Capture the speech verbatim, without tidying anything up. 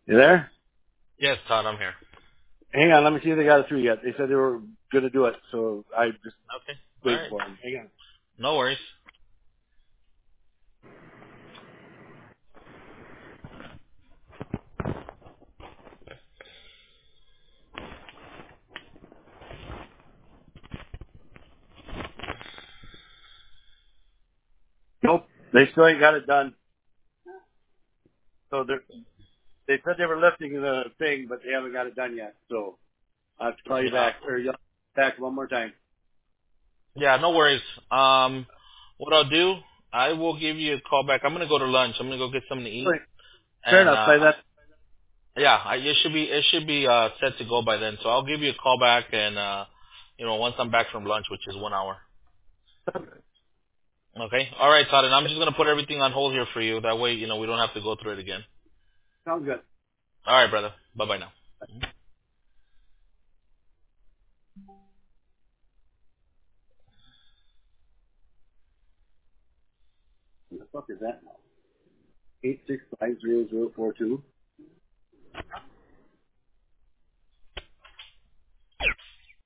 You there? Yes, Todd, I'm here. Hang on, let me see if they got it through yet. They said they were going to do it, so I just Okay. All wait right. for them. Hang on. No worries. Nope, they still ain't got it done. So they're, they said they were lifting the thing, but they haven't got it done yet. So I'll have to call you Yeah. back, or you'll back one more time. Yeah, no worries. Um, what I'll do, I will give you a call back. I'm gonna go to lunch. I'm gonna go get something to eat, Right. Fair and enough. uh, Say that. yeah, I, it should be it should be uh, set to go by then. So I'll give you a call back, and uh, you know, once I'm back from lunch, which is one hour. Okay. All right, Todd. And I'm just gonna put everything on hold here for you. That way, you know, we don't have to go through it again. Sounds good. All right, brother. Bye bye now. What the fuck is that now? Eight six five zero zero four two.